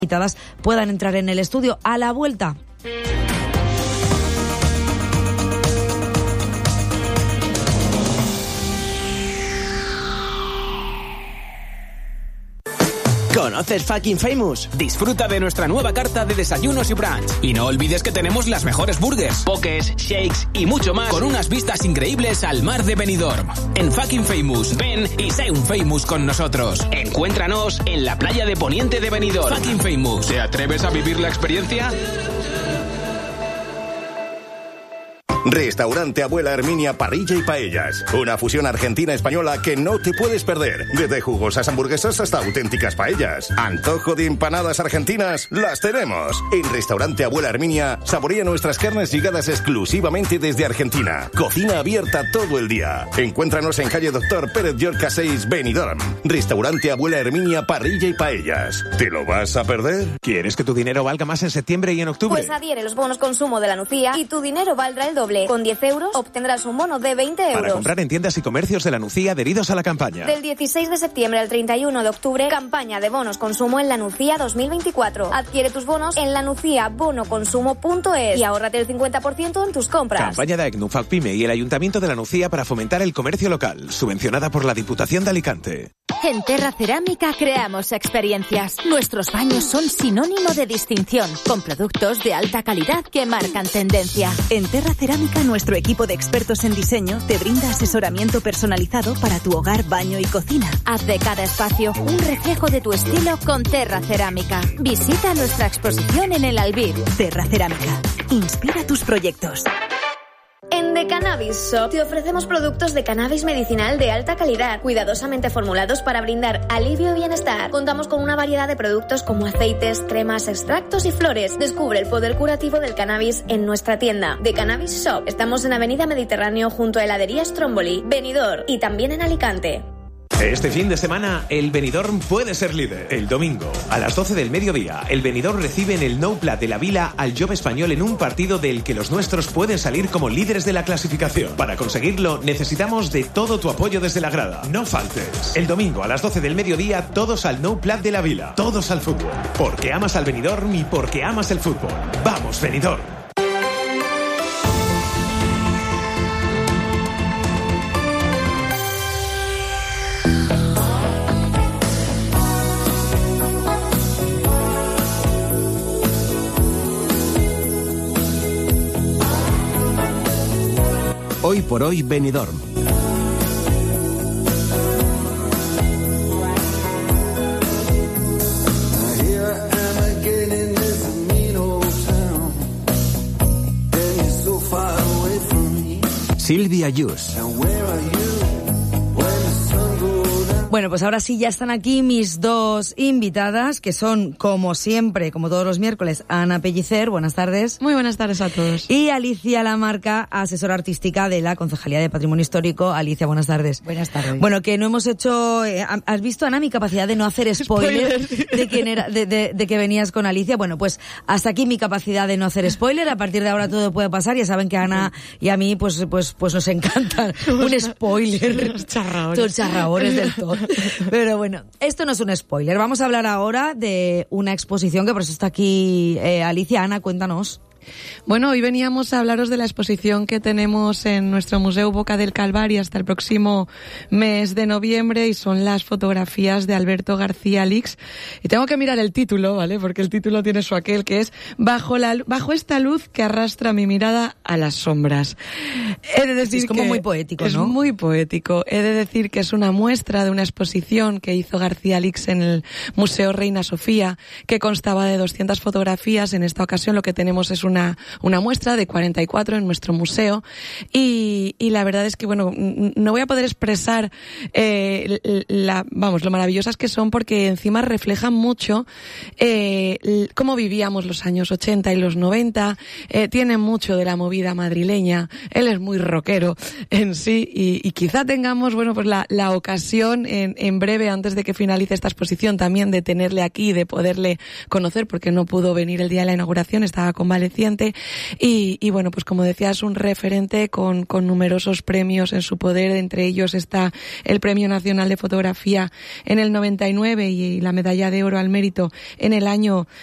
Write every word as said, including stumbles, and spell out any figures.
invitadas puedan entrar en el estudio. A la vuelta. ¿Conoces Fucking Famous? Disfruta de nuestra nueva carta de desayunos y brunch. Y no olvides que tenemos las mejores burgers, pokés, shakes y mucho más con unas vistas increíbles al mar de Benidorm. En Fucking Famous, ven y sé un famous con nosotros. Encuéntranos en la playa de Poniente de Benidorm. Fucking Famous. ¿Te atreves a vivir la experiencia? Restaurante Abuela Herminia Parrilla y Paellas. Una fusión argentina-española que no te puedes perder. Desde jugosas hamburguesas hasta auténticas paellas. Antojo de empanadas argentinas, las tenemos. En Restaurante Abuela Herminia, saborea nuestras carnes llegadas exclusivamente desde Argentina. Cocina abierta todo el día. Encuéntranos en calle Doctor Pérez Llorca seis, Benidorm. Restaurante Abuela Herminia Parrilla y Paellas. ¿Te lo vas a perder? ¿Quieres que tu dinero valga más en septiembre y en octubre? Pues adhiere los bonos consumo de la Nucía y tu dinero valdrá el doble. Con diez euros obtendrás un bono de veinte euros. Para comprar en tiendas y comercios de la Nucía adheridos a la campaña. Del dieciséis de septiembre al treinta y uno de octubre, campaña de bonos consumo en la Nucía dos mil veinticuatro. Adquiere tus bonos en la nucía bono consumo punto es y ahórrate el cincuenta por ciento en tus compras. Campaña de AECNU, FACPYME y el Ayuntamiento de la Nucía para fomentar el comercio local, subvencionada por la Diputación de Alicante. En Terra Cerámica creamos experiencias. Nuestros baños son sinónimo de distinción, con productos de alta calidad que marcan tendencia. En Terra Cerámica, nuestro equipo de expertos en diseño te brinda asesoramiento personalizado para tu hogar, baño y cocina. Haz de cada espacio un reflejo de tu estilo con Terra Cerámica. Visita nuestra exposición en el Albir. Terra Cerámica. Inspira tus proyectos. En The Cannabis Shop te ofrecemos productos de cannabis medicinal de alta calidad, cuidadosamente formulados para brindar alivio y bienestar. Contamos con una variedad de productos como aceites, cremas, extractos y flores. Descubre el poder curativo del cannabis en nuestra tienda. The Cannabis Shop. Estamos en Avenida Mediterráneo junto a heladería Stromboli, Benidorm y también en Alicante. Este fin de semana, el Benidorm puede ser líder. El domingo, a las doce del mediodía, el Benidorm recibe en el Nou Plat de la Vila al Jove Español en un partido del que los nuestros pueden salir como líderes de la clasificación. Para conseguirlo, necesitamos de todo tu apoyo desde la grada. No faltes. El domingo, a las doce del mediodía, todos al Nou Plat de la Vila. Todos al fútbol. Porque amas al Benidorm y porque amas el fútbol. ¡Vamos, Benidorm! Hoy por hoy Benidorm. Silvia Yus. Bueno, pues ahora sí ya están aquí mis dos invitadas, que son, como siempre, como todos los miércoles, Ana Pellicer, buenas tardes. Muy buenas tardes a todos. Y Alicia Lamarca, asesora artística de la Concejalía de Patrimonio Histórico. Alicia, buenas tardes. Buenas tardes. Bueno, que no hemos hecho... Eh, ¿Has visto, Ana, mi capacidad de no hacer spoiler de quién era, de, de, de que venías con Alicia? Bueno, pues hasta aquí mi capacidad de no hacer spoiler. A partir de ahora todo puede pasar. Ya saben que a Ana y a mí, pues, pues, pues nos encanta un spoiler. Los charraores. Los charraores del todo. Pero bueno, esto no es un spoiler. Vamos a hablar ahora de una exposición que por eso está aquí eh, Alicia. Ana, cuéntanos. Bueno, hoy veníamos a hablaros de la exposición que tenemos en nuestro Museo Boca del Calvario hasta el próximo mes de noviembre y son las fotografías de Alberto García Lix. Y tengo que mirar el título, ¿vale? Porque el título tiene su aquel, que es Bajo la bajo esta luz que arrastra mi mirada a las sombras. He de decir es como que muy poético, es ¿no? Es muy poético. He de decir que es una muestra de una exposición que hizo García Lix en el Museo Reina Sofía, que constaba de doscientas fotografías. En esta ocasión lo que tenemos es una Una, una muestra de cuarenta y cuatro en nuestro museo y, y la verdad es que, bueno, no voy a poder expresar eh, la, vamos, lo maravillosas que son porque encima reflejan mucho eh, cómo vivíamos los años ochenta y los noventa, eh, tienen mucho de la movida madrileña, él es muy rockero en sí y, y quizá tengamos, bueno, pues la, la ocasión en, en breve, antes de que finalice esta exposición, también de tenerle aquí, de poderle conocer porque no pudo venir el día de la inauguración, estaba convaleciente. reciente y, y bueno, pues como decía, es un referente con, con numerosos premios en su poder. Entre ellos está el Premio Nacional de Fotografía en el noventa y nueve y la Medalla de Oro al Mérito en el año